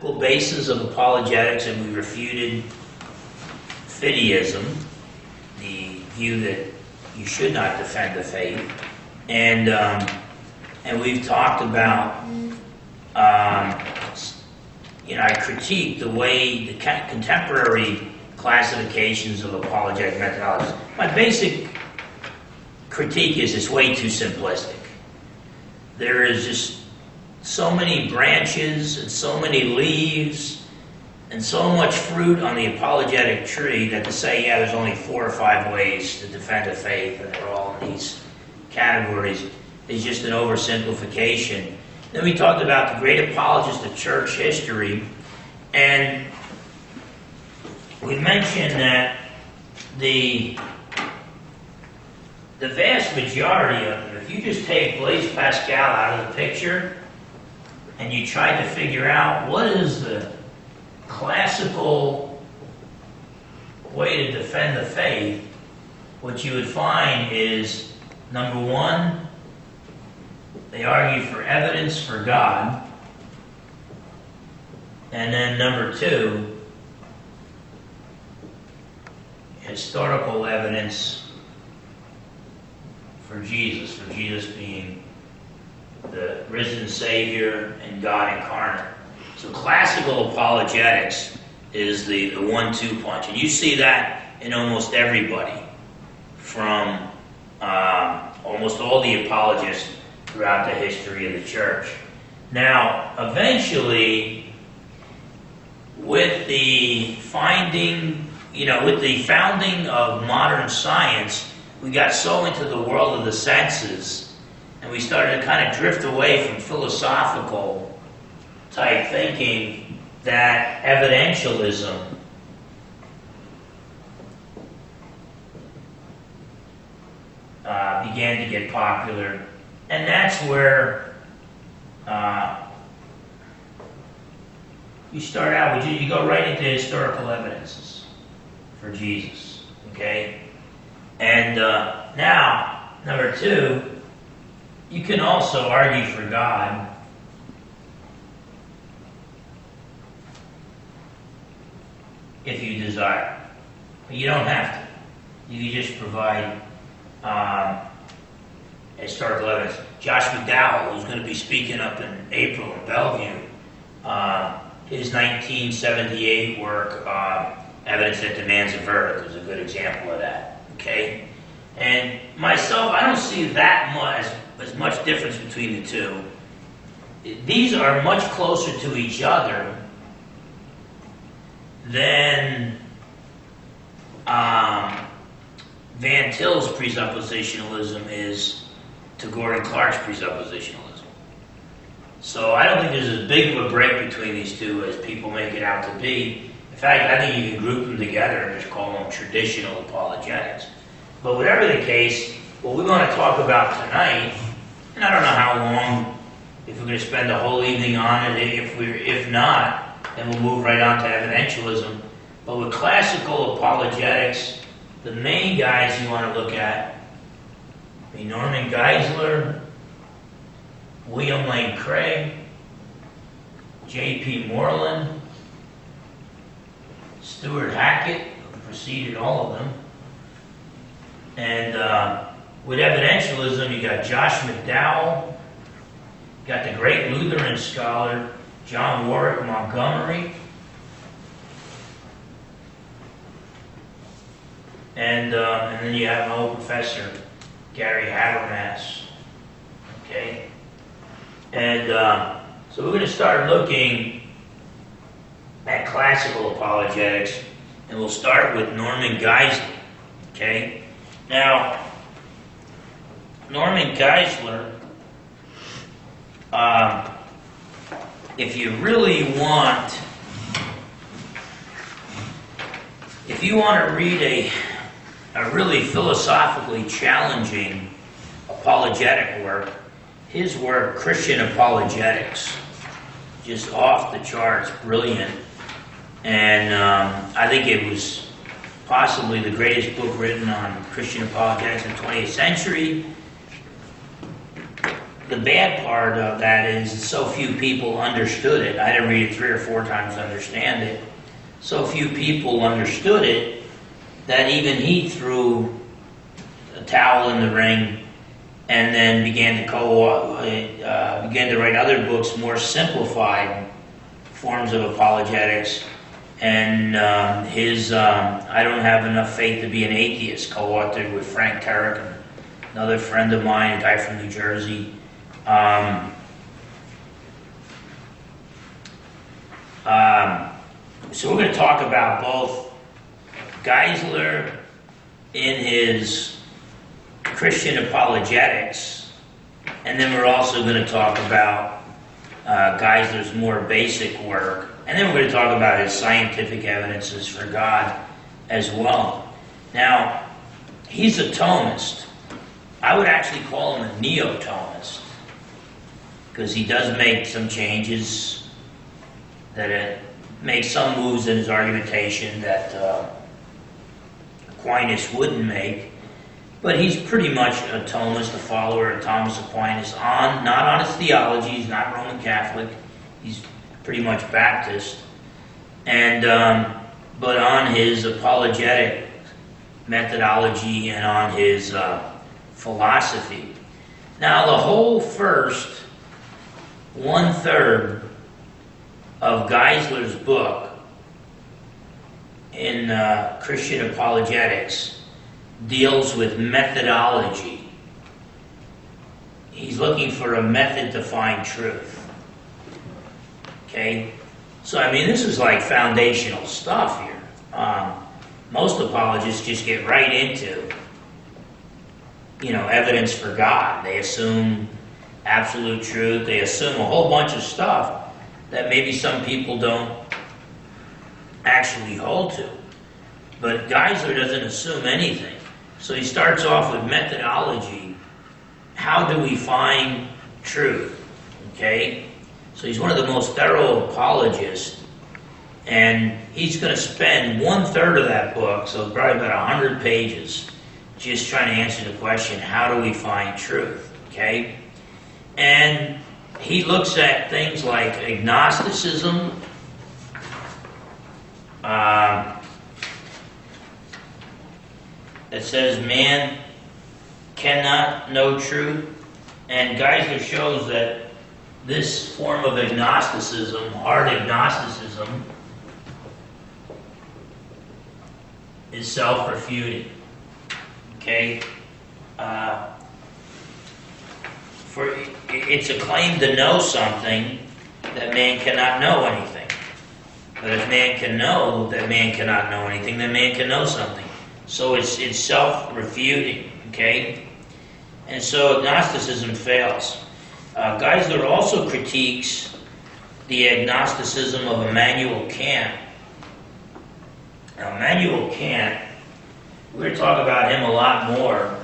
biblical basis of apologetics, and we refuted fideism, the view that you should not defend the faith, and we've talked about, I critique the way the contemporary classifications of apologetic methodologies. My basic critique is it's way too simplistic. There is just so many branches and so many leaves and so much fruit on the apologetic tree that to say, yeah, there's only 4 or 5 ways to defend a faith and they're all in these categories is just an oversimplification. Then we talked about the great apologists of church history, and we mentioned that the vast majority of them, if you just take Blaise Pascal out of the picture and you try to figure out what is the classical way to defend the faith, what you would find is, number one, they argue for evidence for God, and then number 2, historical evidence for Jesus being the risen Savior and God incarnate. So classical apologetics is the 1-2 punch. And you see that in almost everybody, from almost all the apologists throughout the history of the church. Now, eventually, with the founding of modern science, we got so into the world of the senses, and we started to kind of drift away from philosophical type thinking, that evidentialism began to get popular, and that's where you start out with, you go right into historical evidences for Jesus, okay? And now, number 2, you can also argue for God if you desire. But you don't have to. You can just provide historical evidence. Josh McDowell, who's going to be speaking up in April in Bellevue, his 1978 work, Evidence That Demands a Verdict, is a good example of that. Okay? And myself, I don't see that as much difference between the two. These are much closer to each other than Van Til's presuppositionalism is to Gordon Clark's presuppositionalism. So I don't think there's as big of a break between these two as people make it out to be. In fact, I think you can group them together and just call them traditional apologetics. But whatever the case, what we want to talk about tonight, and I don't know how long, if we're going to spend the whole evening on it, if not, then we'll move right on to evidentialism. But with classical apologetics, the main guys you want to look at are Norman Geisler, William Lane Craig, J.P. Moreland, Stuart Hackett, who preceded all of them. And with evidentialism, you got Josh McDowell, you got the great Lutheran scholar John Warwick Montgomery, and then you have an old professor, Gary Habermas. Okay? And so we're going to start looking at classical apologetics, and we'll start with Norman Geisler. Okay? Now, Norman Geisler, if you want to read a really philosophically challenging apologetic work, his work, Christian Apologetics, just off the charts, brilliant. And I think it was possibly the greatest book written on Christian apologetics in the 20th century. the bad part of that is so few people understood it. I had to read it 3 or 4 times to understand it. So few people understood it that even he threw a towel in the ring and then began to write other books, more simplified forms of apologetics. And his I Don't Have Enough Faith to Be an Atheist, co-authored with Frank Turek, another friend of mine, a guy from New Jersey. So we're going to talk about both Geisler in his Christian apologetics, and then we're also going to talk about Geisler's more basic work, and then we're going to talk about his scientific evidences for God as well. Now, he's a Thomist. I would actually call him a neo-Thomist, because he does make some changes, that makes some moves in his argumentation that Aquinas wouldn't make. But he's pretty much a Thomist, a follower of Thomas Aquinas, not on his theology. He's not Roman Catholic. He's pretty much Baptist. And but on his apologetic methodology and on his philosophy. Now, the whole first 1/3 of Geisler's book in Christian apologetics deals with methodology. He's looking for a method to find truth. Okay? So, I mean, this is like foundational stuff here. Most apologists just get right into, evidence for God. They assume absolute truth. They assume a whole bunch of stuff that maybe some people don't actually hold to. But Geisler doesn't assume anything. So he starts off with methodology. How do we find truth? Okay? So he's one of the most thorough apologists. And he's going to spend 1/3 of that book, so probably about 100 pages, just trying to answer the question, how do we find truth? Okay? And he looks at things like agnosticism, that says man cannot know truth. And Geisler shows that this form of agnosticism, hard agnosticism, is self-refuting. Okay? It's a claim to know something that man cannot know anything. But if man can know that man cannot know anything, then man can know something. So it's self-refuting, okay? And so agnosticism fails. Geisler also critiques the agnosticism of Immanuel Kant. Now, Immanuel Kant, we're going to talk about him a lot more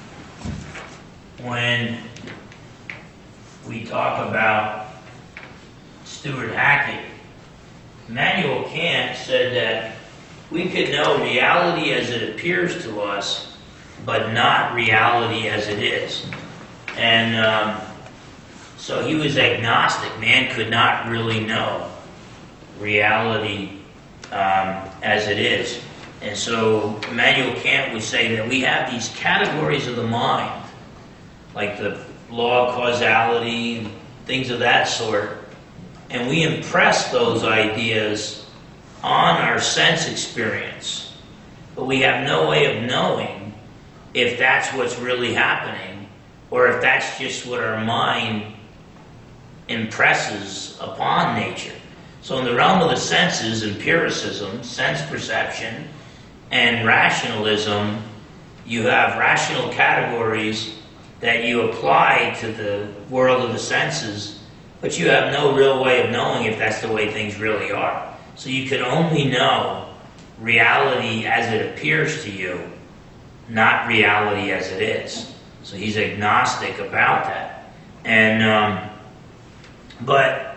when we talk about Stuart Hackett. Immanuel Kant said that we could know reality as it appears to us, but not reality as it is. And so he was agnostic. Man could not really know reality as it is. And so Immanuel Kant would say that we have these categories of the mind, like the law of causality and things of that sort, and we impress those ideas on our sense experience, but we have no way of knowing if that's what's really happening or if that's just what our mind impresses upon nature. So in the realm of the senses, empiricism, sense perception, and rationalism, you have rational categories that you apply to the world of the senses, but you have no real way of knowing if that's the way things really are. So you can only know reality as it appears to you, not reality as it is. So he's agnostic about that. And but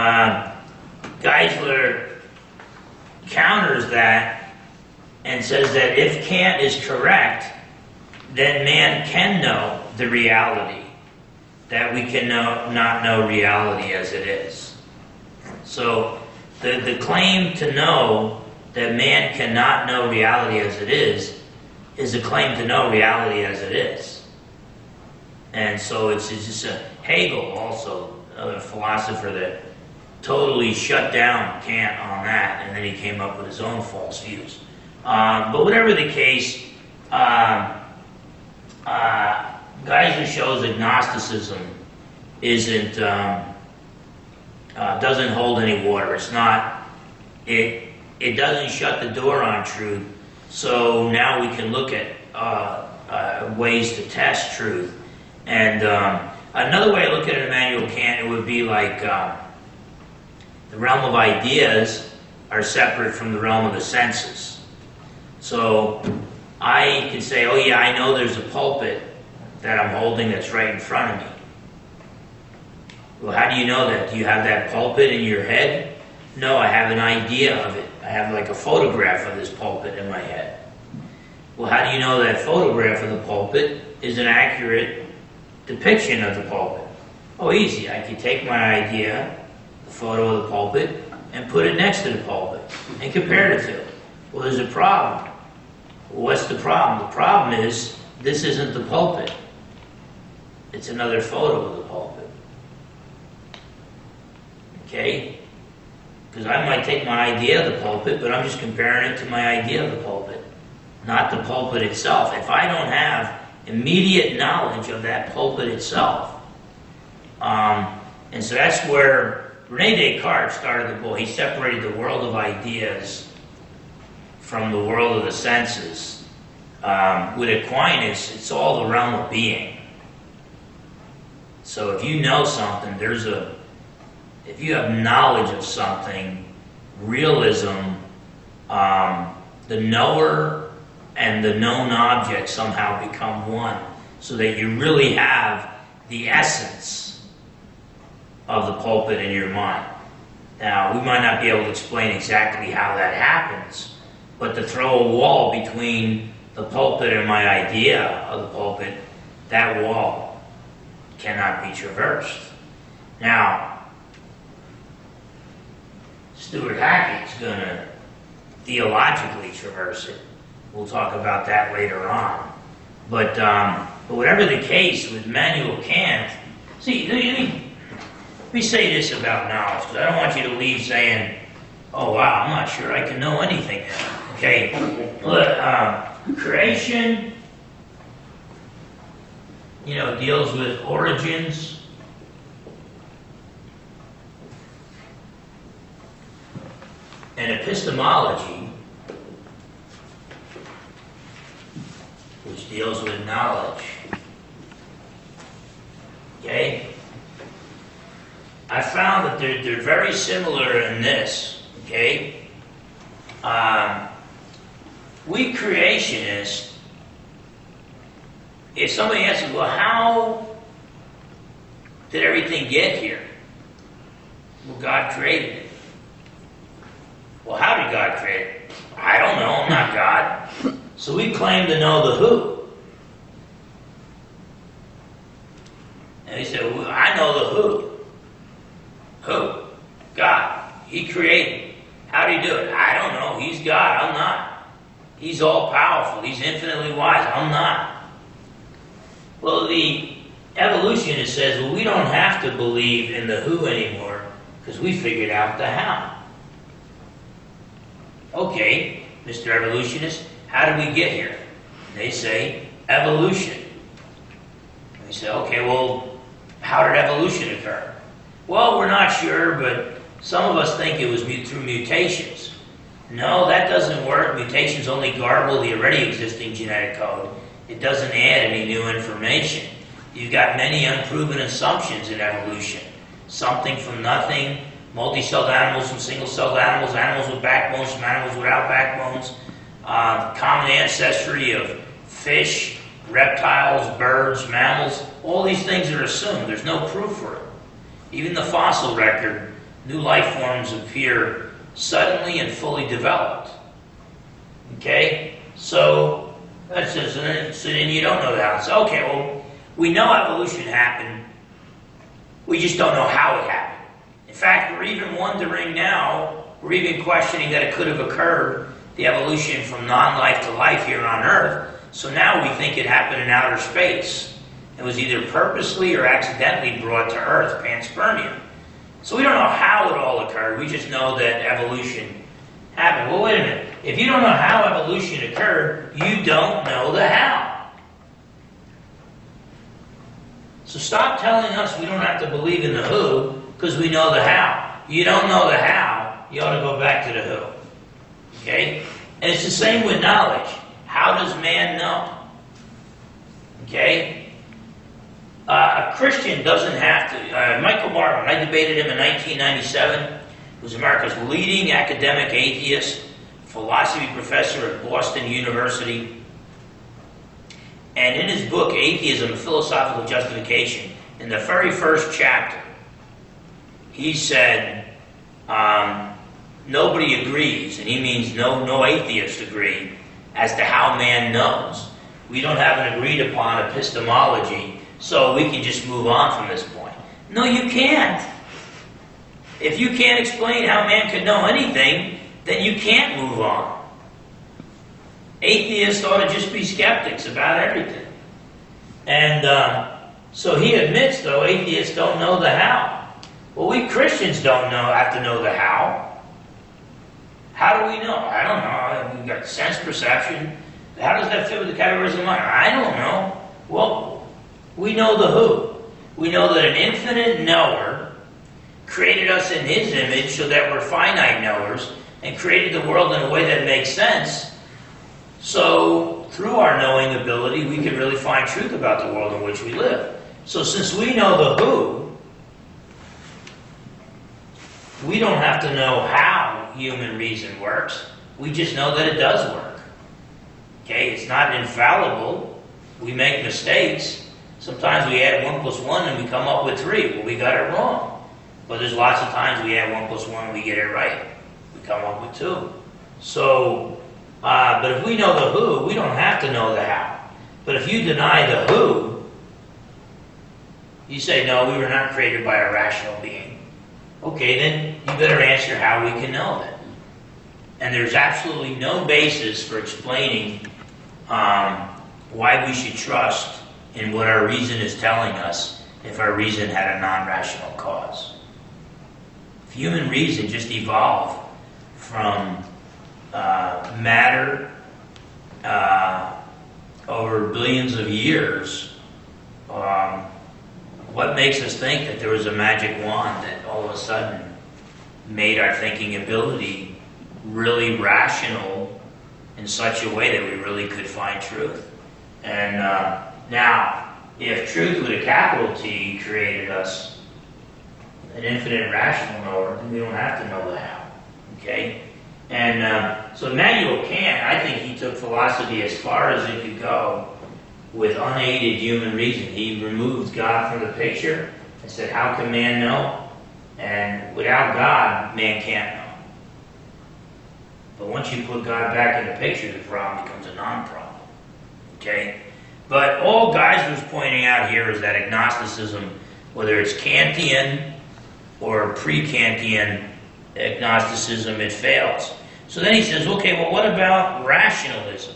Geisler counters that and says that if Kant is correct, then man can know the reality that we can not know reality as it is. So the claim to know that man cannot know reality as it is a claim to know reality as it is. And so it's just Hegel, also another philosopher, that totally shut down Kant on that, and then he came up with his own false views. But whatever the case, Geisler shows agnosticism isn't doesn't hold any water. It's not. It doesn't shut the door on truth. So now we can look at ways to test truth. And another way to look at Immanuel Kant, it would be like the realm of ideas are separate from the realm of the senses. So I can say, oh yeah, I know there's a pulpit that I'm holding that's right in front of me. Well, how do you know that? Do you have that pulpit in your head? No, I have an idea of it. I have like a photograph of this pulpit in my head. Well, how do you know that photograph of the pulpit is an accurate depiction of the pulpit? Oh, easy. I can take my idea, the photo of the pulpit, and put it next to the pulpit and compare the two. Well, there's a problem. Well, what's the problem? The problem is this isn't the pulpit. It's another photo of the pulpit. Okay? Because I might take my idea of the pulpit, but I'm just comparing it to my idea of the pulpit, not the pulpit itself. If I don't have immediate knowledge of that pulpit itself, and so that's where René Descartes started the book. He separated the world of ideas from the world of the senses. With Aquinas, it's all the realm of being. So if you know something, if you have knowledge of something, realism, the knower and the known object somehow become one, so that you really have the essence of the pulpit in your mind. Now, we might not be able to explain exactly how that happens, but to throw a wall between the pulpit and my idea of the pulpit, that wall cannot be traversed. Now, Stuart Hackett's going to theologically traverse it. We'll talk about that later on. But whatever the case with Immanuel Kant, see, let me say this about knowledge, because I don't want you to leave saying, oh wow, I'm not sure I can know anything now. Okay, look, creation, deals with origins. And epistemology, which deals with knowledge. Okay? I found that they're very similar in this. Okay? We creationists, if somebody asks us, well, how did everything get here? Well, God created it. Well, how did God create it? I don't know. I'm not God. So we claim to know the who. And he said, well, I know the who. Who? God. He created. How did he do it? I don't know. He's God. I'm not. He's all-powerful. He's infinitely wise. I'm not. Well, the evolutionist says, well, we don't have to believe in the who anymore because we figured out the how. Okay, Mr. Evolutionist, how did we get here? And they say, evolution. And we say, okay, well, how did evolution occur? Well, we're not sure, but some of us think it was through mutations. No, that doesn't work. Mutations only garble the already existing genetic code. It doesn't add any new information. You've got many unproven assumptions in evolution. Something from nothing, multi-celled animals from single-celled animals, animals with backbones from animals without backbones, common ancestry of fish, reptiles, birds, mammals. All these things are assumed. There's no proof for it. Even the fossil record, new life forms appear suddenly and fully developed. Okay? So, that's just, so then you don't know that. So, okay, well, we know evolution happened We just don't know how it happened. In fact, we're even wondering now, we're even questioning that it could have occurred, the evolution from non-life to life here on Earth. So now we think it happened in outer space. It was either purposely or accidentally brought to Earth, panspermia. So we don't know how it all occurred. We just know that evolution happened. Well, wait a minute. If you don't know how evolution occurred, you don't know the how. So stop telling us we don't have to believe in the who, because we know the how. You don't know the how, you ought to go back to the who. Okay? And it's the same with knowledge. How does man know? Okay? A Christian doesn't have to... Michael Martin, I debated him in 1997, who's America's leading academic atheist, philosophy professor at Boston University. And in his book, Atheism, A Philosophical Justification, in the very first chapter, he said, nobody agrees, and he means no atheists agree, as to how man knows. We don't have an agreed upon epistemology, so we can just move on from this point. No, you can't. If you can't explain how man could know anything, then you can't move on. Atheists ought to just be skeptics about everything. And so he admits, though, atheists don't know the how. Well, we Christians have to know the how. How do we know? I don't know. We've got sense perception. How does that fit with the categories of mind? I don't know. Well, we know the who. We know that an infinite knower created us in his image so that we're finite knowers and created the world in a way that makes sense. So, through our knowing ability, we can really find truth about the world in which we live. So, since we know the who, we don't have to know how human reason works. We just know that it does work. Okay? It's not infallible. We make mistakes. Sometimes we add 1 plus 1 and we come up with 3. Well, we got it wrong. But there's lots of times we add 1 plus 1 and we get it right. We come up with 2. So, but if we know the who, we don't have to know the how. But if you deny the who, you say, no, we were not created by a rational being. Okay, then you better answer how we can know that. And there's absolutely no basis for explaining why we should trust in what our reason is telling us if our reason had a non-rational cause. If human reason just evolved from matter over billions of years, what makes us think that there was a magic wand that all of a sudden made our thinking ability really rational in such a way that we really could find truth? And now, if truth with a capital T created us, an infinite rational knower, then we don't have to know the how. Okay? And so Immanuel Kant, I think he took philosophy as far as it could go with unaided human reason. He removed God from the picture and said, how can man know? And without God, man can't know. But once you put God back in the picture, the problem becomes a non-problem. Okay? But all Geisler is pointing out here is that agnosticism, whether it's Kantian or pre-Kantian agnosticism, it fails. So then he says, okay, well, what about rationalism?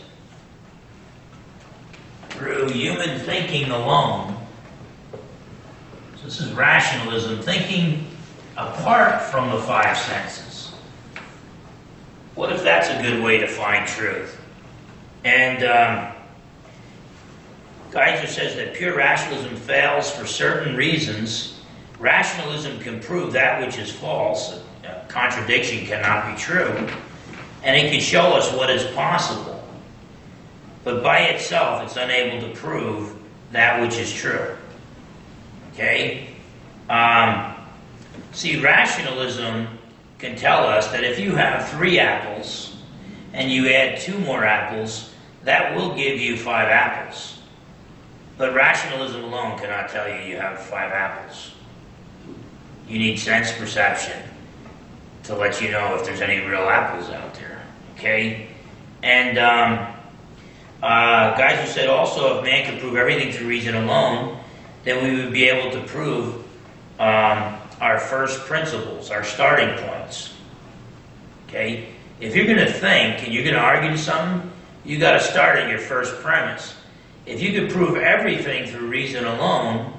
Through human thinking alone. So this is rationalism, thinking apart from the 5 senses. What if that's a good way to find truth? And Geisler says that pure rationalism fails for certain reasons. Rationalism can prove that which is false. A contradiction cannot be true. And it can show us what is possible. But by itself, it's unable to prove that which is true. Okay? See, rationalism can tell us that if you have 3 apples and you add 2 more apples, that will give you 5 apples. But rationalism alone cannot tell you have 5 apples. You need sense perception to let you know if there's any real apples out there. Okay? And Geisler said also, if man could prove everything through reason alone, then we would be able to prove our first principles, our starting points. Okay? If you're going to think and you're going to argue something, you got to start at your first premise. If you could prove everything through reason alone,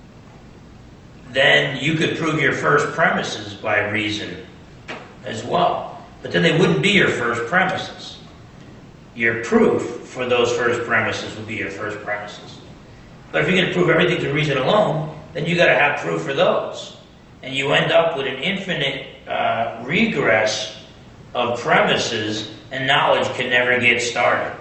then you could prove your first premises by reason as well. But then they wouldn't be your first premises. Your proof for those first premises would be your first premises. But if you're going to prove everything through reason alone, then you got to have proof for those. And you end up with an infinite regress of premises, and knowledge can never get started.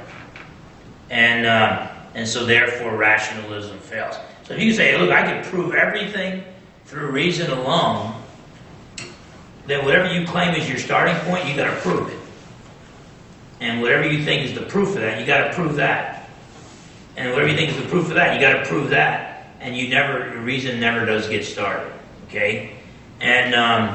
And so therefore rationalism fails. So if you say, look, I can prove everything through reason alone, then whatever you claim is your starting point, you got to prove it. And whatever you think is the proof of that, you got to prove that. And whatever you think is the proof of that, you got to prove that. And your reason never does get started. Okay? And,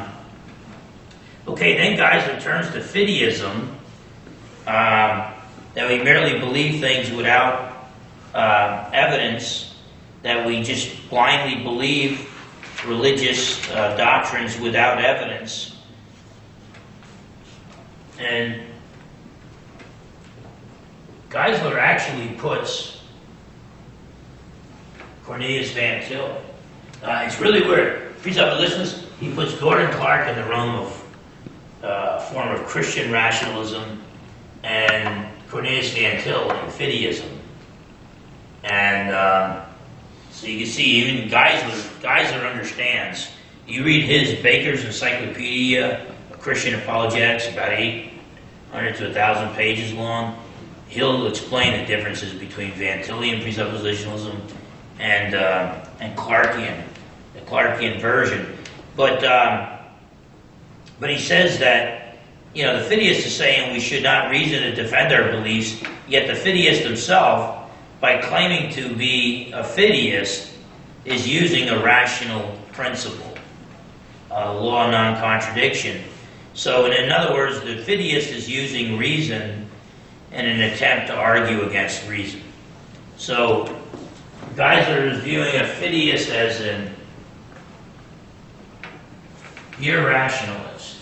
then Geisler turns to fideism, that we merely believe things without evidence, that we just blindly believe religious doctrines without evidence. And Geisler actually puts Cornelius Van Til. It's really weird. Presuppositionalist, he puts Gordon Clark in the realm of form of Christian rationalism, and Cornelius Van Til in fideism. And so you can see even Geisler understands. You read his Baker's Encyclopedia of Christian Apologetics, about 800 to 1,000 pages long. He'll explain the differences between Van Tilian presuppositionalism and Clarkian, the Clarkian version. But he says that, the fideist is saying we should not reason to defend our beliefs, yet the fideist himself, by claiming to be a fideist, is using a rational principle, law of non-contradiction. So in other words, the fideist is using reason in an attempt to argue against reason. So Geisler is viewing a fideist as an irrationalist.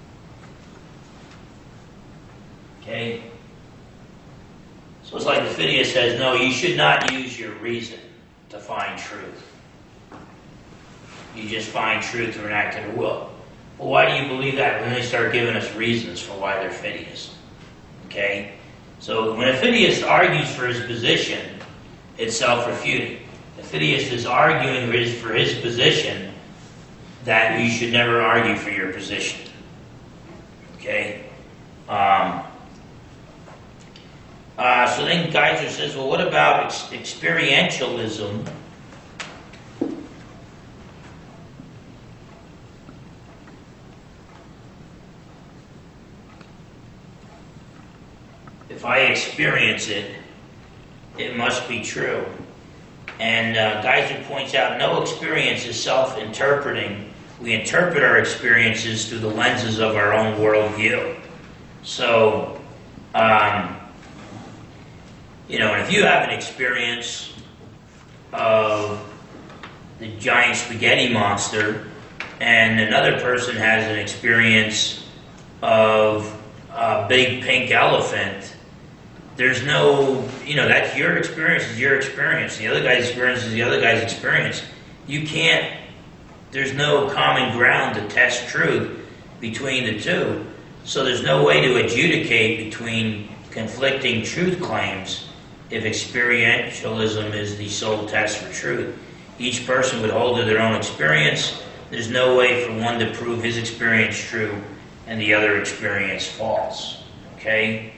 Okay? So it's like the fideist says, no, you should not use your reason to find truth. You just find truth through an act of the will. Well, why do you believe that? When they start giving us reasons for why they're fideists. Okay? So when a fideist argues for his position, it's self-refuting. The fideist is arguing for his position that you should never argue for your position. Okay? So then Geisler says, well, what about experientialism? If I experience it, it must be true. And Geisler points out no experience is self-interpreting. We interpret our experiences through the lenses of our own worldview. So, and if you have an experience of the giant spaghetti monster, and another person has an experience of a big pink elephant, there's no, that's your experience is your experience. The other guy's experience is the other guy's experience. You can't, there's no common ground to test truth between the two. So there's no way to adjudicate between conflicting truth claims if experientialism is the sole test for truth. Each person would hold to their own experience. There's no way for one to prove his experience true and the other experience false. Okay?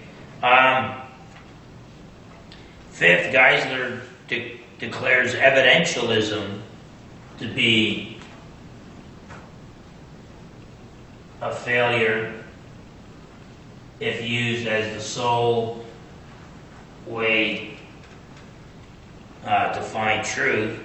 Fifth, Geisler declares evidentialism to be a failure if used as the sole way to find truth.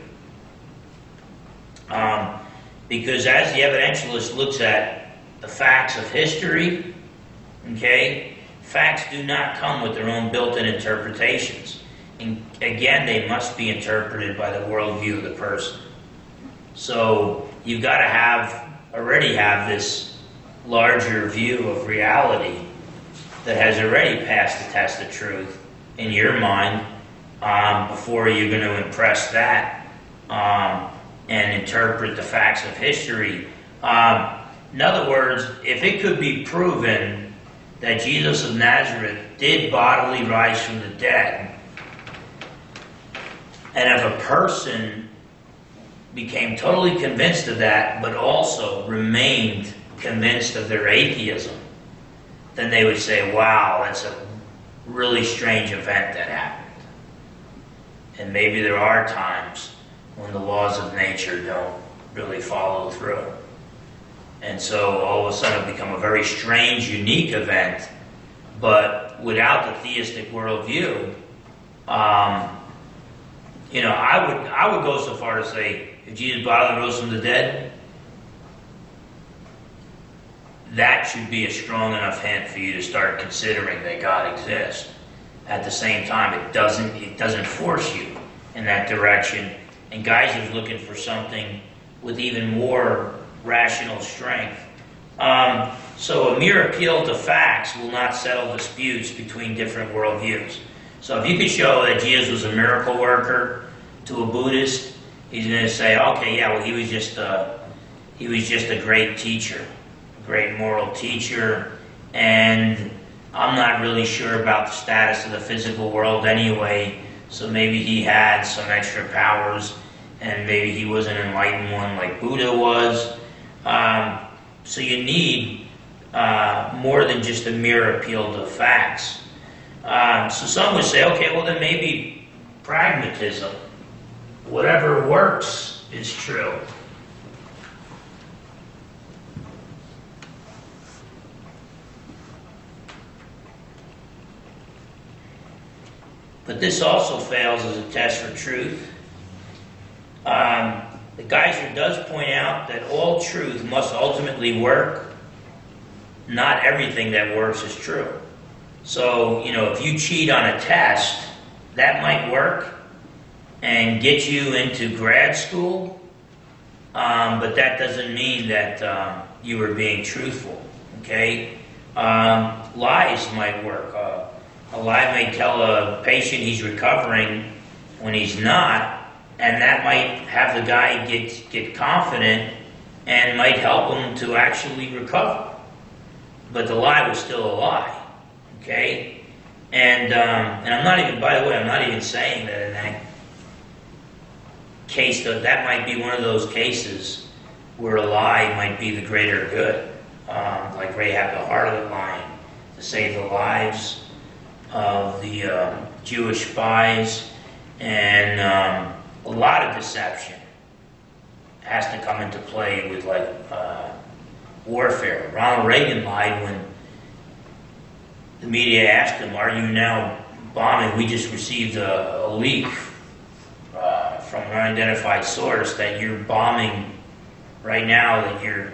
Because as the evidentialist looks at the facts of history, okay, facts do not come with their own built-in interpretations. And again, they must be interpreted by the worldview of the person. So you've got to already have this larger view of reality that has already passed the test of truth in your mind before you're going to impress that and interpret the facts of history. In other words, if it could be proven that Jesus of Nazareth did bodily rise from the dead, and if a person became totally convinced of that, but also remained convinced of their atheism, then they would say, wow, that's a really strange event that happened. And maybe there are times when the laws of nature don't really follow through. And so all of a sudden it become a very strange, unique event, but without the theistic worldview, I would go so far to say, if Jesus bodily rose from the dead, that should be a strong enough hint for you to start considering that God exists. At the same time, it doesn't force you in that direction. And guys are looking for something with even more rational strength. So a mere appeal to facts will not settle disputes between different worldviews. So if you could show that Jesus was a miracle worker to a Buddhist, he's going to say, okay, yeah, well, he was just a great teacher, a great moral teacher, and I'm not really sure about the status of the physical world anyway, so maybe he had some extra powers, and maybe he was an enlightened one like Buddha was. So you need more than just a mere appeal to facts. So some would say, okay, well then maybe pragmatism, whatever works is true. But this also fails as a test for truth. The Geiser does point out that all truth must ultimately work. Not everything that works is true. So, if you cheat on a test, that might work and get you into grad school, but that doesn't mean that you were being truthful, okay? Lies might work. A lie may tell a patient he's recovering when he's not, and that might have the guy get confident and might help him to actually recover. But the lie was still a lie, okay? And I'm not even, by the way, I'm not even saying that in that case, that might be one of those cases where a lie might be the greater good, like Rahab the harlot lying to save the lives of the Jewish spies, and a lot of deception has to come into play with warfare. Ronald Reagan lied when the media asked him, "Are you now bombing?" We just received a leak from an unidentified source that you're bombing right now. That you're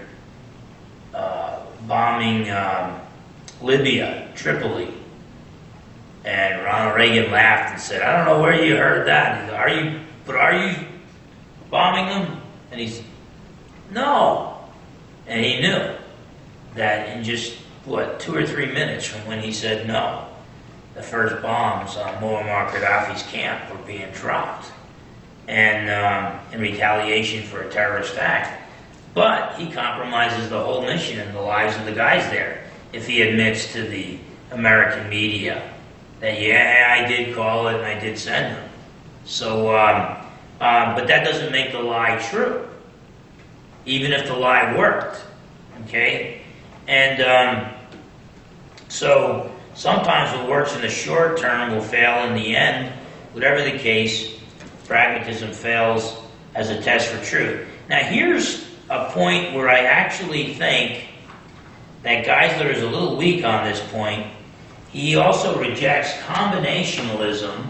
bombing Libya, Tripoli. And Ronald Reagan laughed and said, "I don't know where you heard that. Are you bombing them?" And he said, "No." And he knew that in just, 2 or 3 minutes from when he said no, the first bombs on Muammar Gaddafi's camp were being dropped, and in retaliation for a terrorist act. But he compromises the whole mission and the lives of the guys there if he admits to the American media that, yeah, I did call it and I did send them. So, but that doesn't make the lie true, even if the lie worked, okay? And so sometimes what works in the short term will fail in the end. Whatever the case, pragmatism fails as a test for truth. Now here's a point where I actually think that Geisler is a little weak on this point. He also rejects combinationalism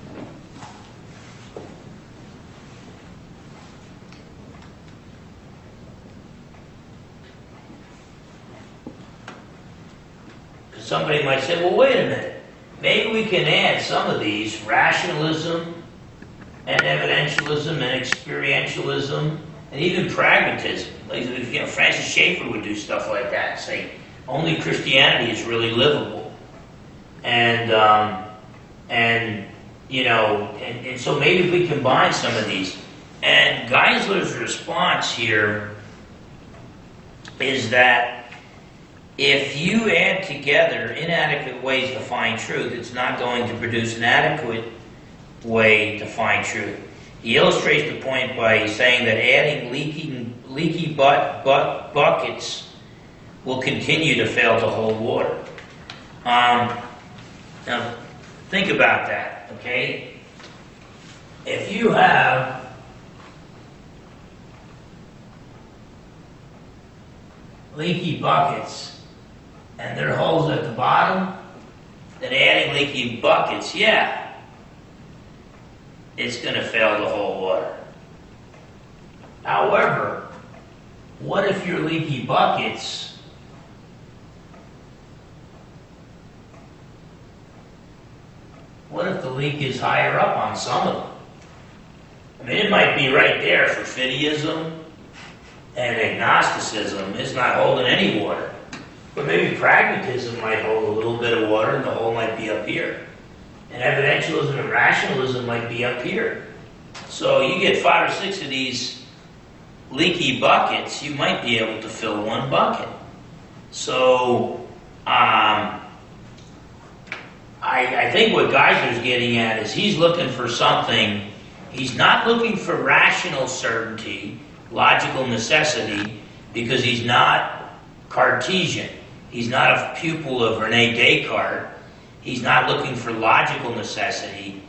because somebody might say, well, wait a minute. Maybe we can add some of these, rationalism and evidentialism and experientialism and even pragmatism. Like, you know, Francis Schaeffer would do stuff like that, say only Christianity is really livable, and you know, and so maybe we combine some of these. And Geisler's response here is that if you add together inadequate ways to find truth, it's not going to produce an adequate way to find truth. He illustrates the point by saying that adding leaky buckets will continue to fail to hold water. Now, think about that, okay? If you have leaky buckets and there are holes at the bottom, then adding leaky buckets, yeah, it's going to fail to hold water. However, what if your leaky buckets what if the leak is higher up on some of them? I mean, it might be right there for fideism and agnosticism. It's not holding any water. But maybe pragmatism might hold a little bit of water and the hole might be up here. And evidentialism and rationalism might be up here. So you get 5 or 6 of these leaky buckets, you might be able to fill one bucket. So I think what Geisler's getting at is he's looking for something. He's not looking for rational certainty, logical necessity, because he's not Cartesian. He's not a pupil of René Descartes. He's not looking for logical necessity.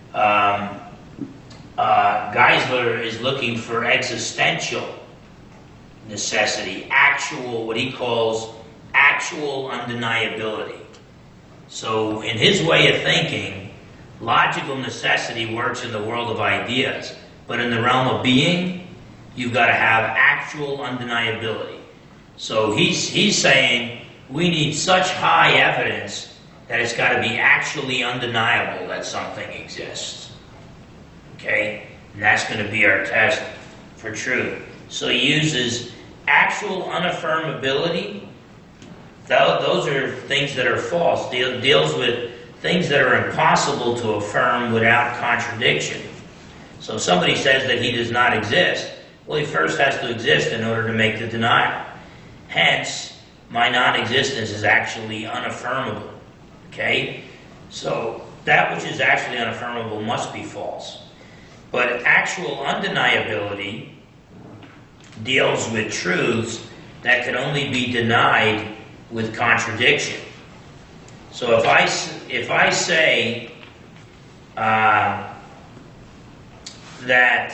Geisler is looking for existential necessity, actual, what he calls actual undeniability. So in his way of thinking, logical necessity works in the world of ideas, but in the realm of being, you've got to have actual undeniability. So he's saying we need such high evidence that it's got to be actually undeniable that something exists. Okay? And that's going to be our test for truth. So he uses actual unaffirmability. Those are things that are false. Deals with things that are impossible to affirm without contradiction. So if somebody says that he does not exist, well, he first has to exist in order to make the denial. Hence, my non-existence is actually unaffirmable. Okay? So that which is actually unaffirmable must be false. But actual undeniability deals with truths that can only be denied with contradiction. So if I say that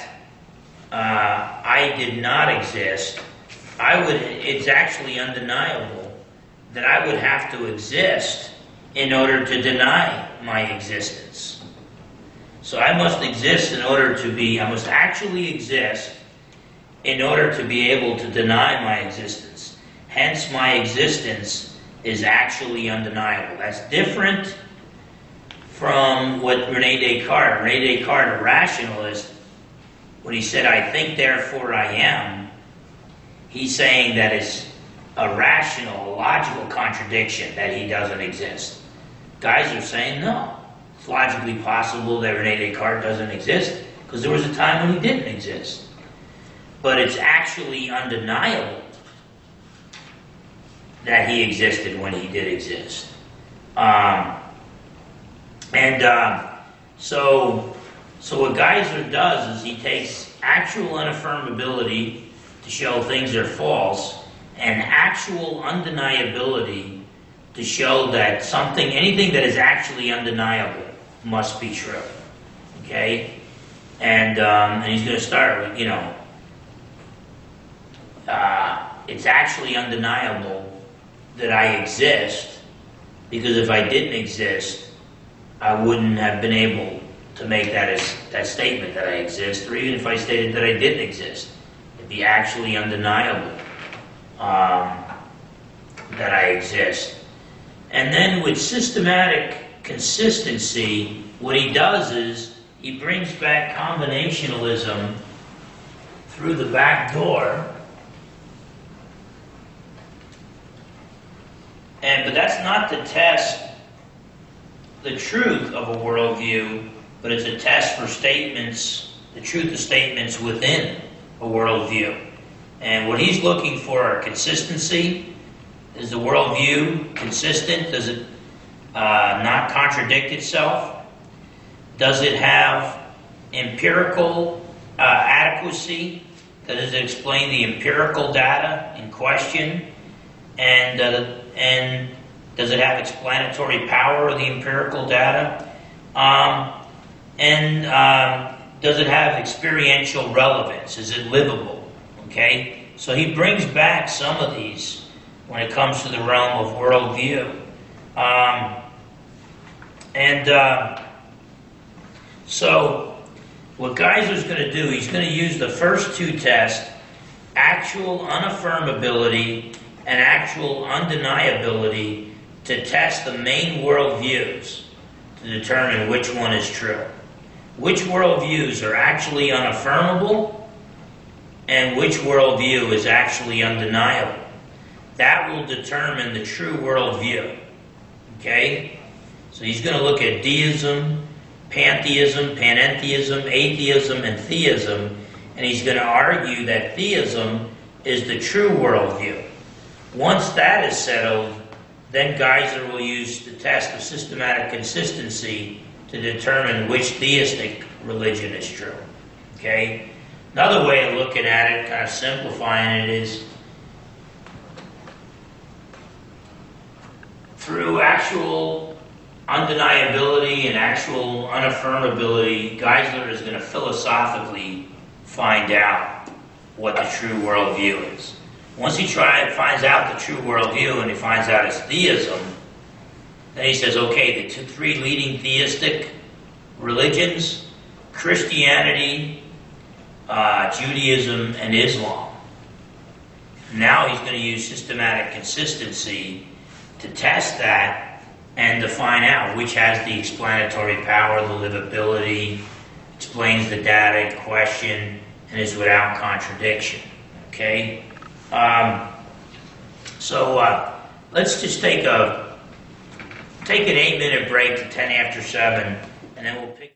I did not exist, it's actually undeniable that I would have to exist in order to deny my existence. So I must actually exist in order to be able to deny my existence. Hence, my existence is actually undeniable. That's different from what René Descartes, a rationalist, when he said, I think, therefore I am, he's saying that it's a rational, logical contradiction that he doesn't exist. Guys are saying, no, it's logically possible that René Descartes doesn't exist because there was a time when he didn't exist. But it's actually undeniable that he existed when he did exist. So what Geisler does is he takes actual unaffirmability to show things are false and actual undeniability to show that anything that is actually undeniable must be true. Okay? And he's going to start with, it's actually undeniable that I exist, because if I didn't exist, I wouldn't have been able to make that statement that I exist, or even if I stated that I didn't exist, it'd be actually undeniable that I exist. And then with systematic consistency, what he does is he brings back combinationalism through the back door. But that's not to test the truth of a worldview, but it's a test for statements, the truth of statements within a worldview. And what he's looking for are consistency. Is the worldview consistent? Does it not contradict itself? Does it have empirical adequacy? Does it explain the empirical data in question? And does it have explanatory power of the empirical data? Does it have experiential relevance? Is it livable? Okay? So he brings back some of these when it comes to the realm of worldview. So what Geisler's going to do, he's going to use the first two tests, actual unaffirmability and actual undeniability, to test the main worldviews to determine which one is true. Which worldviews are actually unaffirmable and which worldview is actually undeniable. That will determine the true worldview. Okay? So he's going to look at deism, pantheism, panentheism, atheism, and theism, and he's going to argue that theism is the true worldview. Once that is settled, then Geisler will use the test of systematic consistency to determine which theistic religion is true. Okay? Another way of looking at it, kind of simplifying it, is through actual undeniability and actual unaffirmability, Geisler is going to philosophically find out what the true worldview is. Once he finds out the true worldview and he finds out it's theism, then he says, okay, the three leading theistic religions, Christianity, Judaism, and Islam. Now he's going to use systematic consistency to test that and to find out which has the explanatory power, the livability, explains the data in question, and is without contradiction. Okay? Let's just take an 8-minute break to 7, and then we'll pick